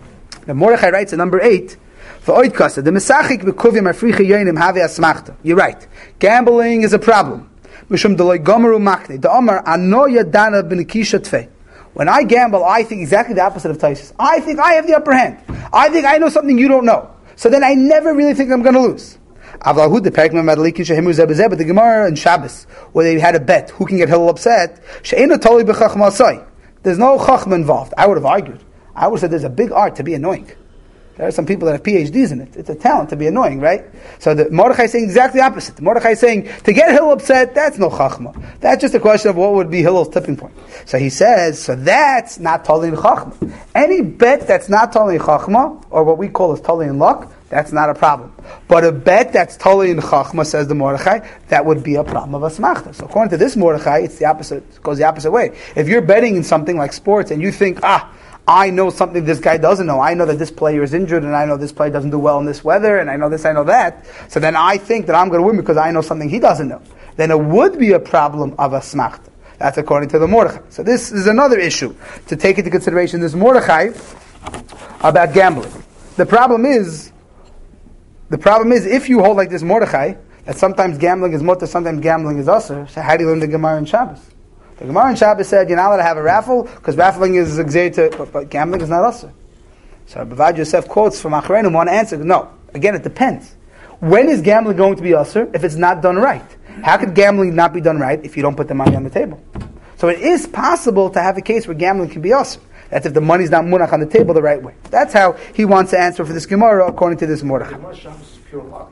The Mordechai writes in number eight, "V'oid kasa the mesachik b'kuvim africha yonim have asmachta." You're right. Gambling is a problem. Mishum deloy gomeru makne. The Omar anoya dana b'nikisha tfei. When I gamble, I think exactly the opposite of Taisus. I think I have the upper hand. I think I know something you don't know. So then I never really think I'm going to lose. But the Gemara in Shabbos, where they had a bet, who can get Hillel upset? There's no chachma involved. I would have argued. I would have said there's a big art to be annoying. There are some people that have P H Ds in it. It's a talent to be annoying, right? So the Mordechai is saying exactly the opposite. Mordechai is saying, to get Hillel upset, that's no chachma. That's just a question of what would be Hillel's tipping point. So he says, so that's not totally in chachma. Any bet that's not totally in chachma, or what we call is totally in luck, that's not a problem. But a bet that's totally in chachma, says the Mordechai, that would be a problem of asmachta. So according to this Mordechai, it's the opposite, it goes the opposite way. If you're betting in something like sports and you think, ah, I know something this guy doesn't know. I know that this player is injured, and I know this player doesn't do well in this weather, and I know this, I know that. So then I think that I'm going to win because I know something he doesn't know. Then it would be a problem of asmachta. That's according to the Mordechai. So this is another issue to take into consideration. This Mordechai about gambling. The problem is, the problem is if you hold like this Mordechai, that sometimes gambling is mutter, sometimes gambling is usher. So how do you learn the Gemara in Shabbos? The Gemara in Shabbos said you're not allowed to have a raffle because raffling is exer, but, but gambling is not usher. So Bavad Yosef quotes from Achreinu one answer. No, again it depends. When is gambling going to be usher if it's not done right? How could gambling not be done right if you don't put the money on the table? So it is possible to have a case where gambling can be usher. That's if the money's not munach on the table the right way. That's how he wants to answer for this Gemara according to this Mordechai. The Gemara Shabbos is pure luck.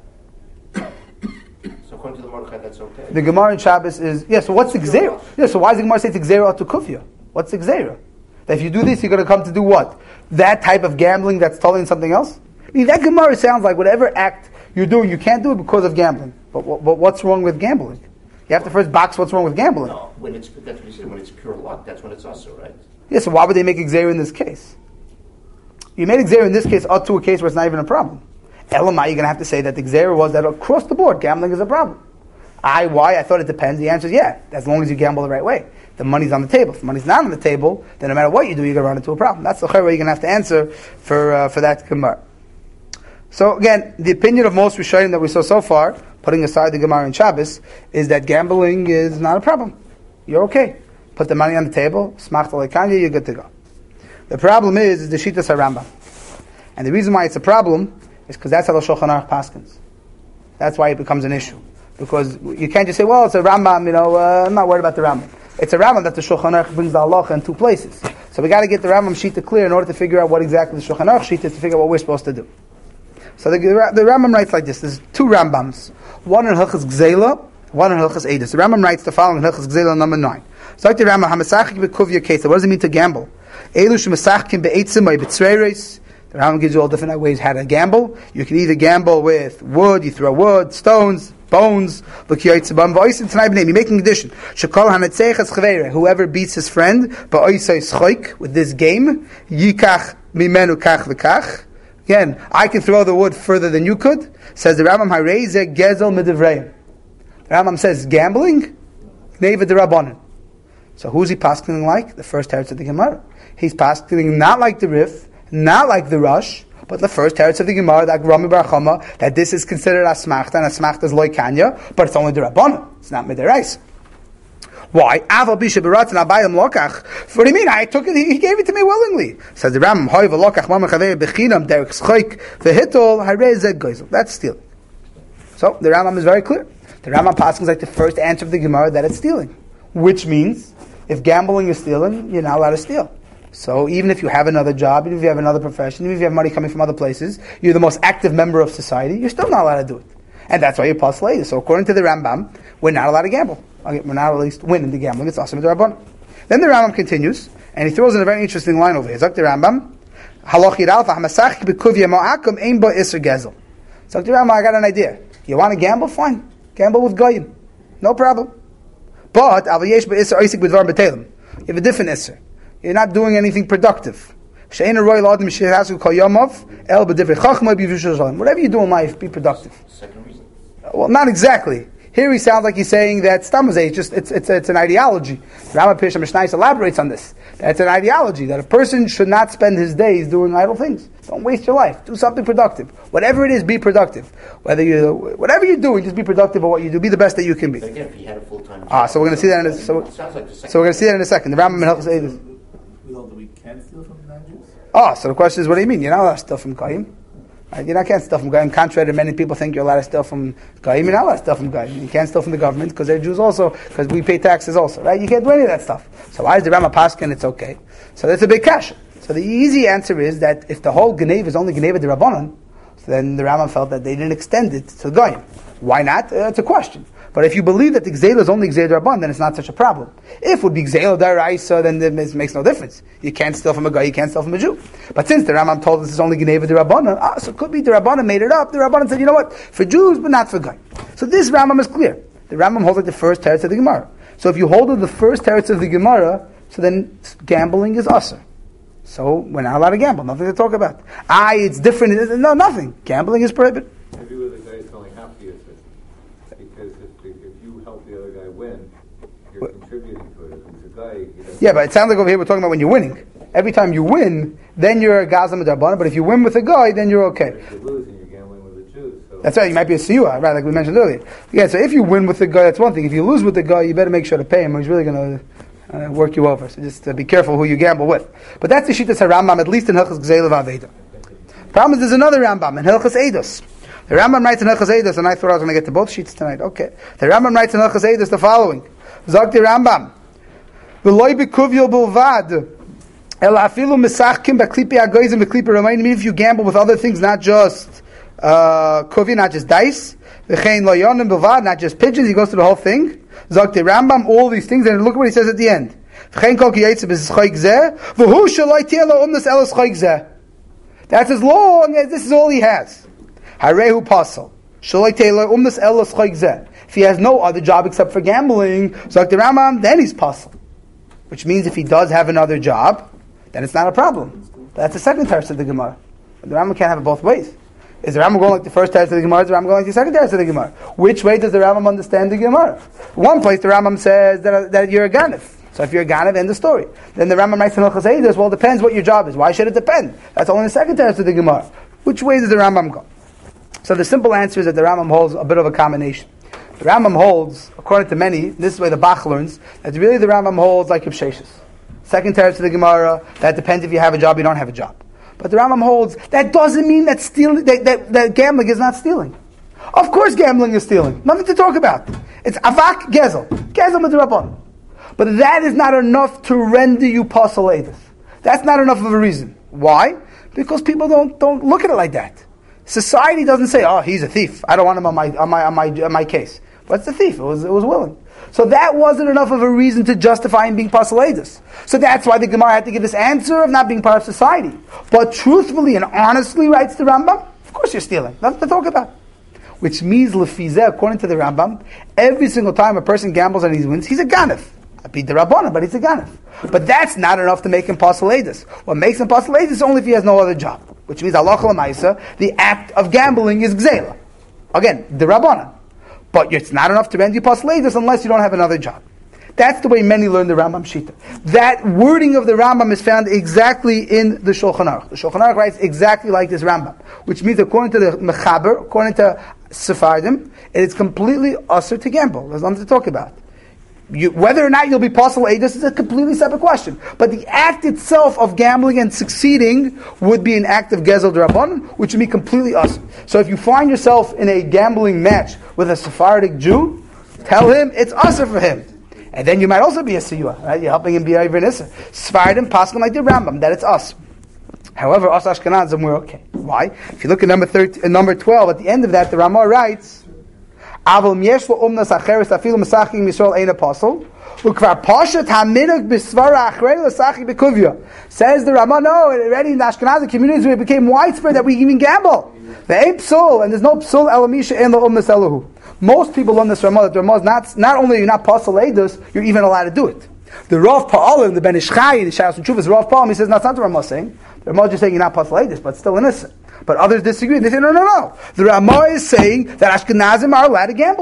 So according to the Mordechai, that's okay. The Gemara in Shabbos is, yeah, so what's the Gzeira? Yeah, so why does the Gemara say it's Gzeira to Kufya? What's the Gzeira? That if you do this, you're going to come to do what? That type of gambling that's totally in something else? I mean, that Gemara sounds like whatever act you're doing, you can't do it because of gambling. But, but what's wrong with gambling? You have to first box what's wrong with gambling. No, when it's, that's what you said, when it's pure luck, that's when it's also, right? Yeah, so why would they make Gzeira in this case? You made Gzeira in this case up to a case where it's not even a problem. Elamai, you're going to have to say that the Gzeira was that across the board, gambling is a problem. I, why? I thought it depends. The answer is yeah, as long as you gamble the right way. The money's on the table. If the money's not on the table, then no matter what you do, you're going to run into a problem. That's the way you're going to have to answer for uh, for that Gemara. So again, the opinion of most Rishonim that we saw so far, putting aside the Gemara and Shabbos, is that gambling is not a problem. You're okay. Put the money on the table, smachta lekanya, you're good to go. The problem is, is the Shitas HaRambam. And the reason why it's a problem is because that's how the Shulchan Aruch paskins. That's why it becomes an issue. Because you can't just say, well, it's a Rambam, you know, uh, I'm not worried about the Rambam. It's a Rambam that the Shulchan Aruch brings the halacha in two places. So we got to get the Rambam Shita clear in order to figure out what exactly the Shulchan Aruch Shita is, to figure out what we're supposed to do. So the, the Rambam writes like this. There's two Rambams. One in Hilchas Gzela, one in Hilchas Eidos. The Rambam writes the following in Hilchas Gzela number nine. So like the Rambam, HaMesachik b'kuvya kesa. What does it mean to gamble? Elu shemesachkim be'etzim or b'tzreiros. The Rambam gives you all different ways how to gamble. You can either gamble with wood, you throw wood, stones, bones. You're making addition. Whoever beats his friend with this game, yikach mimenu kach v'kach. Again, I can throw the wood further than you could. Says the Rambam, Hareze gezel midivrayim. The Rambam says gambling, neva derabanan. So who's he paskening like? The first teretz of the Gemara. He's paskening not like the Rif, not like the Rush, but the first teretz of the Gemara, that Rami Bar Chama, that this is considered asmachta, and asmachta is loy kanya, but it's only the Rabbanon. It's not midiraisa. Why? Aval bisha beratzin abayim lokach. What do you mean? I took it. He gave it to me willingly. Says the Rambam, hoy v'lokach mama chavei bechinam derek schoik v'hitol harei zeg goyzel. That's stealing. So the Rambam is very clear. The Rambam passes like the first answer of the Gemara that it's stealing, which means if gambling is stealing, you're not allowed to steal. So even if you have another job, even if you have another profession, even if you have money coming from other places, you're the most active member of society, you're still not allowed to do it. And that's why you're pas later. So according to the Rambam, we're not allowed to gamble. We're not at least win in the gambling. It's awesome. Then the Rambam continues, and he throws in a very interesting line over here. Zok the Rambam, Halochid alfa hamasach b'kuvya mo'akum ein bo iser gezel. Zok the Rambam, I got an idea. You want to gamble? Fine. Gamble with goyim. No problem. But aval yesh b'isser oisik b'dvar b'telim. You have a different isser. You're not doing anything productive. She'ein royal adam she'hasu kol yomov el b'divrei chachma b'yivusha shalom. Whatever you do in life, be productive. Second reason. Well, not exactly. Here he sounds like he's saying that stamazay, it's just it's it's it's an ideology. Rambam Pirush Mishnayos elaborates on this. That's an ideology that a person should not spend his days doing idle things. Don't waste your life. Do something productive. Whatever it is, be productive. Whether you whatever you're doing, just be productive at what you do. Be the best that you can be. But again, if he had a full-time job. Ah, so we're going to see that in a, so, Sounds like the second. so we're going to see that in a second. The Rambam in Hilchos Eidos. We hold that we can steal from non-Jews? Oh, so the question is, what do you mean? You're not allowed to steal from Goyim. Right? You're not can't steal from Goyim. Contrary to many people think you're allowed to steal from Goyim. You're not allowed to steal from Goyim. You can't steal from the government because they're Jews also, because we pay taxes also, right? You can't do any of that stuff. So why is the Rambam Paskin? It's okay. So that's a big question. So the easy answer is that if the whole Genev is only Geneva de Rabbanon, so then the Rambam felt that they didn't extend it to the Goyim. Why not? Uh, it's a question. But if you believe that the Gzeila is only Gzeila Rabban, then it's not such a problem. If it would be Gzeila Daraisa, then it makes no difference. You can't steal from a guy, you can't steal from a Jew. But since the Rambam told us it's only Geneva de Rabbanan, ah, so it could be the Rabbanan made it up. The Rabbanan said, you know what, for Jews, but not for guy. So this Rambam is clear. The Rambam holds like the first teretz of the Gemara. So if you hold it the first teretz of the Gemara, so then gambling is usher. So we're not allowed to gamble. Nothing to talk about. Ah, it's different. No, nothing. Gambling is prohibited. Maybe with the guy is only half the issue. Because if, the, if you help the other guy win, you're what? Contributing to it. If it's a guy, he doesn't. Yeah, but it sounds like over here we're talking about when you're winning. Every time you win, then you're a Gazam D'Rabbanan, but if you win with a guy, then you're okay. If you're losing, you're gambling with a Jew. So. That's right, you might be a Siyua, right, like we mentioned earlier. Yeah, so if you win with the guy, that's one thing. If you lose with the guy, you better make sure to pay him, or he's really going to uh, work you over. So just uh, be careful who you gamble with. But that's the Shittas HaRambam, at least in Hilchos Gzeila V'Aveda. Problem is, there's another Rambam, in Hilchos Eidos. The Rambam writes in Hilchos Eidos, and I thought I was going to get to both sheets tonight. Okay. The Rambam writes in Hilchos Eidos the following. Zog the Rambam. V'loi b'kuvyo b'lvad. El afilu misachkim b'klipi agoyzim b'klipi romain. Mean if you gamble with other things, not just uh, kuvya, not just dice. V'chein loyonim b'lvad, not just pigeons. He goes through the whole thing. Zog the Rambam, all these things, and look what he says at the end. V'chein kol ki yitzeh b'schoik zeh. V'hu shaloi tieh lo umnas el schoik zeh. That's as long as this is all he has. Harehu pasal. Shaloi tieh lo umnas el schoik zeh. If he has no other job except for gambling, Zog the Rambam, then he's pasal. Which means if he does have another job, then it's not a problem. But that's the second teretz of the Gemara. The Rambam can't have it both ways. Is the Rambam going like the first teretz of the Gemara? Is the Rambam going like the second teretz of the Gemara? Which way does the Rambam understand the Gemara? One place the Rambam says that, that you're a ganef. So if you're a ganef, end the story. Then the Rambam writes in Hilchos Eidos, well, it depends what your job is. Why should it depend? That's only the second teretz of the Gemara. Which way does the Rambam go? So the simple answer is that the Rambam holds a bit of a combination. The Rambam holds, according to many, this is the way the Bach learns, that really the Rambam holds like Ibsheshus. Second teretz of the Gemara, that depends if you have a job, you don't have a job. But the Rambam holds, that doesn't mean that stealing, that, that, that gambling is not stealing. Of course gambling is stealing. Nothing to talk about. It's avak gezel. Gezel midrabban. But that is not enough to render you pasal edus. That's not enough of a reason. Why? Because people don't, don't look at it like that. Society doesn't say, oh, he's a thief. I don't want him on my, on my, on my, on my case. What's the thief? It was, it was willing. So that wasn't enough of a reason to justify him being pasal edus. So that's why the Gemara had to give this answer of not being part of society. But truthfully and honestly, writes the Rambam, of course you're stealing. Nothing to talk about. Which means, lefizeh, according to the Rambam, every single time a person gambles and he wins, he's a ganef. I beat the Rabbanah, but he's a ganef. But that's not enough to make him pasal edus. What makes him pasal edus is only if he has no other job. Which means, halacha l'maisa, the act of gambling is gzeila. Again, the Rabbanah. But it's not enough to render you pasal edus unless you don't have another job. That's the way many learn the Rambam Shita. That wording of the Rambam is found exactly in the Shulchan Aruch. The Shulchan Aruch writes exactly like this Rambam, which means according to the Mechaber, according to Sephardim, it is completely usher to gamble. There's nothing to talk about. You, whether or not you'll be pasal edus is a completely separate question. But the act itself of gambling and succeeding would be an act of gezel d'Rabbanan, which would be completely usher. So if you find yourself in a gambling match with a Sephardic Jew, tell him it's usher for him. And then you might also be a siyua, right? You're helping him be a v'nisser. Sephardim paskin like the Rambam, that it's us. However, us Ashkenazim, we're okay. Why? If you look at number thirteen, uh, number twelve, at the end of that, the Ramah writes, Aval miesh lo umnas acheres afilu mesachim Yisrael ein apostle. Ukvar pashat haminuk b'svara achrei l'sachim b'kuvya. Says the Ramah, no, already in the Ashkenazi communities it became widespread that we even gamble. There ain't psul, and there's no psul elamisha in the umnas elahu. Most people learn this Ramah, that the Ramah is not, not only you're not pasal edus, you're even allowed to do it. The Rav Pa'alim, the Ben Ishchai, the Shas and Chuvas, Rav Pa'alim, he says, no, it's not the Ramah saying. The Ramah is just saying you're not pasal edus, but still innocent. But others disagree. They say, no, no, no. The Ramah is saying that Ashkenazim are allowed to gamble.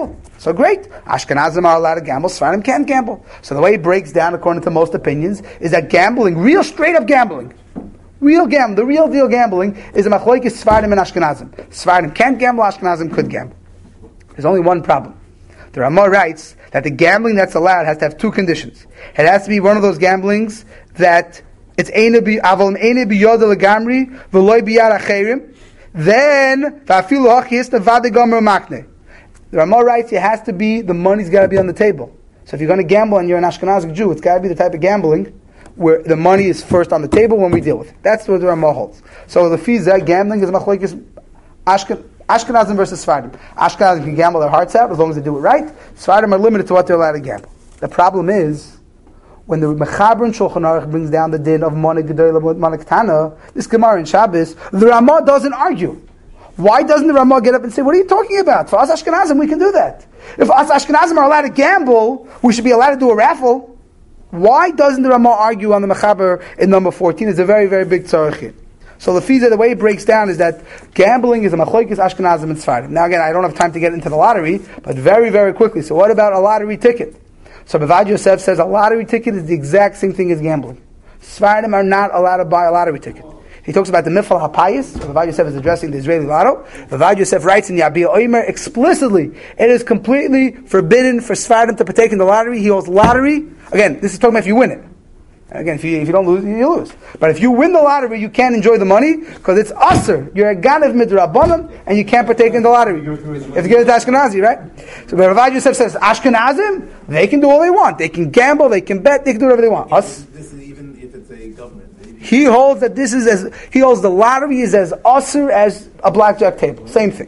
So great. Ashkenazim are allowed to gamble. Sfaradim can't gamble. So the way it breaks down, according to most opinions, is that gambling, real straight up gambling, real gambling, the real deal gambling, is a machlokes Sfaradim and Ashkenazim. Sfaradim can't gamble. Ashkenazim could gamble. There's only one problem. The Ramah writes that the gambling that's allowed has to have two conditions. It has to be one of those gamblings that it's aval eine biyada legamri v'loy biyad acherim. Then va'afilu hachis nevade gomer makne. The Ramah writes it has to be the money's got to be on the table. So if you're going to gamble and you're an Ashkenazic Jew, it's got to be the type of gambling where the money is first on the table when we deal with it. That's what the Ramah holds. So the fiza gambling is machlokes Ashken. Ashkenazim versus Sfaradim. Ashkenazim can gamble their hearts out as long as they do it right. Sfaradim are limited to what they're allowed to gamble. The problem is, when the Mechaber in Shulchan Aruch brings down the din of Money Gedolah Money Ketana, this Gemara in Shabbos, the Ramah doesn't argue. Why doesn't the Ramah get up and say, what are you talking about? For us Ashkenazim, we can do that. If us Ashkenazim are allowed to gamble, we should be allowed to do a raffle. Why doesn't the Ramah argue on the Mechaber in number fourteen? It's a very, very big tzarech. So the fiza, the way it breaks down is that gambling is a machlokes Ashkenazim and Sfaradim. Now again, I don't have time to get into the lottery, but very, very quickly. So what about a lottery ticket? So Bavad Yosef says a lottery ticket is the exact same thing as gambling. Sfaradim are not allowed to buy a lottery ticket. He talks about the Mifal HaPayis. Bavad Yosef is addressing the Israeli lotto. Bavad Yosef writes in Yabia Oimer explicitly, it is completely forbidden for Sfaradim to partake in the lottery. He holds lottery. Again, this is talking about if you win it. Again, if you, if you don't lose, you lose. But if you win the lottery, you can't enjoy the money because it's usher. You're a ganav midrabanan and you can't partake in the lottery. You have to give it to Ashkenazi, right? So Rav Yosef says, Ashkenazim, they can do all they want. They can gamble, they can bet, they can do whatever they want. Us? This is even if it's a government. He holds that this is as, he holds the lottery is as usher as a blackjack table. Same thing.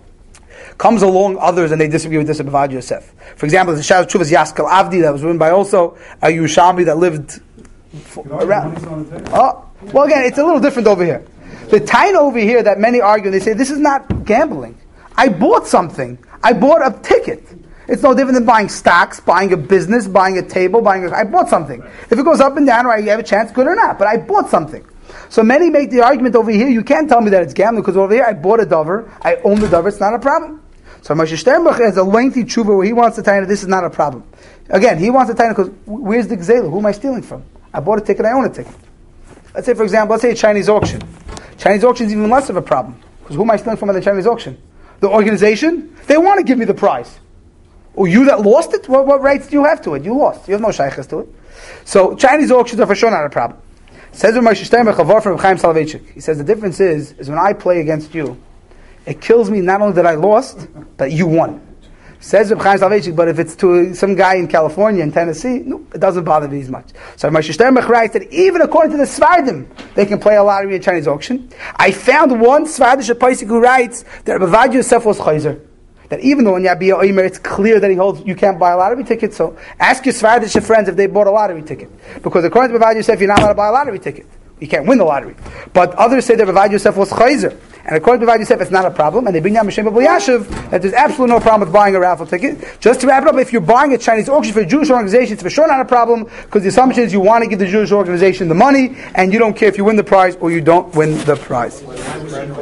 Comes along others and they disagree with this of Bavad Yosef. For example, the Shas Chuvas Yaskel Avdi that was written by also a Yerushalmi that lived around. Oh, well, again, it's a little different over here. The time over here that many argue, they say this is not gambling. I bought something. I bought a ticket. It's no different than buying stocks, buying a business, buying a table, buying. A, I bought something. If it goes up and down, or I have a chance, good or not. But I bought something. So many make the argument over here. You can't tell me that it's gambling because over here I bought a dover. I own the dover. It's not a problem. So Moshe Sternbach has a lengthy tshuva where he wants to tell you this is not a problem. Again, he wants to tell you because where's the gzela? Who am I stealing from? I bought a ticket, I own a ticket. Let's say, for example, let's say a Chinese auction. Chinese auction is even less of a problem. Because who am I stealing from at the Chinese auction? The organization? They want to give me the prize. Or you that lost it? What, what rights do you have to it? You lost. You have no shaykhs to it. So Chinese auctions are for sure not a problem. Says Moshe Steinberg, Chavar from Chaim Soloveitchik. He says the difference is, is when I play against you, it kills me not only that I lost, but you won. Says Reb Chaim Soloveitchik, but if it's to some guy in California, in Tennessee, no, it doesn't bother me as much. So Moshe Sternbach writes that even according to the Sfaradim, they can play a lottery in Chinese auction. I found one Sfaradish Paisik who writes that Bavad Yosef was chayzer. That even though in Yabia Oimer it's clear that he holds you can't buy a lottery ticket, so ask your Sfaradish friends if they bought a lottery ticket. Because according to Bavad Yosef, you're not allowed to buy a lottery ticket. You can't win the lottery. But others say that Bavad Yosef was chayzer. And according to Bavad Yosef, it's not a problem. And they bring down Mishem Abu Yashiv that there's absolutely no problem with buying a raffle ticket. Just to wrap it up, if you're buying a Chinese auction for a Jewish organization, it's for sure not a problem because the assumption is you want to give the Jewish organization the money and you don't care if you win the prize or you don't win the prize.